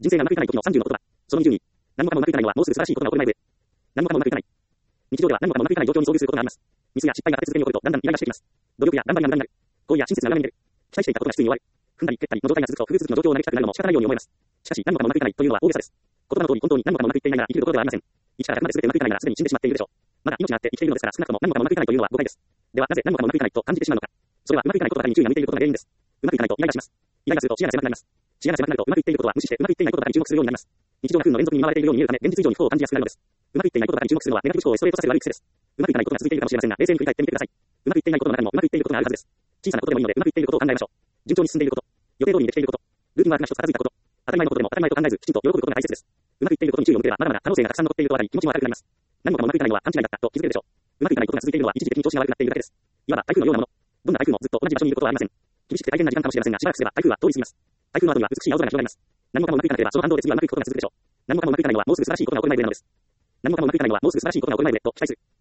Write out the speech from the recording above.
人生がうまくいかない時の30の言葉。その20に、何もかもうまくいかないのはもうすぐ素晴らしいことが起こる前で。何もかもうまくいかない。日常では何もかもうまくいかない状況に遭遇することがあります。ミスや失敗が立て続けに起こるとだんだんイライラしてきます。努力や頑張りが無駄になる。恋や親切な恨みに出る。期待していたことが失意に終わる。踏んだり蹴ったりの状態が続くと不遇続きの状況を嘆きたくなるのも仕方ないように思えます。しかし何もかもうまくいかないというのは大げさです。言葉の通り本当に何もかもうまくいっていないなら生きるところではありません。1から100まで全てうまくいかないならすでに死んでしまっているでしょう。まだ命があって生きているのですから少なくとも何もかもうまくいかないというのは誤解です。ではなぜ何もかもうまくいかないと感じてしまうのか。それはうまくいかないことばかりに注意が向いていることが原因です。うまくいかないとイライラします。イライラすると視野が狭くなります。視野が狭くなるとうまくいっていることは無視してうまくいっていないことばかりに注目するようになります。日常が不運の連続に見舞われているように見えるため現実以上に不幸を感じやすくなるのです。うまくいっていないことばかりに注目するのはネガティブ思考をエストレートさせる悪い癖です。うまくいかないことが続いているかもしれませんが冷静に振り返ってみてください。うまくいっていないことの中にもうまくいっていることがあるはずです。小さなことでもいいのでうまくいっていることを考えましょう。順調に進んでいること、予定通りにできていること、ルーティンワークが一つ片付いたこと、当たり前のことでも当たり前と考えずきちんと喜ぶことが大切です。うまくいっていることに注意を向ければまだまだ可能性がたくさん残っていると分かり気持ちも明るくなります。何もかもうまくいかないのは勘違いだったと気づけるでしょう。うまくいかないことが続いているのは一時的に調子が悪くなっているだけです。いわば台風のようなもの。どんな台風もずっと同じ場所にいることはありません。厳しくて大変な時間かもしれませんがしばらくすれば台風は通り過ぎます。台風の後には美しい青空が広がります。何もかもうまくいかなければその反動で次はうまくいくことが続くでしょう。何もかもうまくいかないのはもうすぐ素晴らしいことが起こる前でなのです。何もかもうまくいかないのはもうすぐ素晴らしいことが起こる前でと期待する。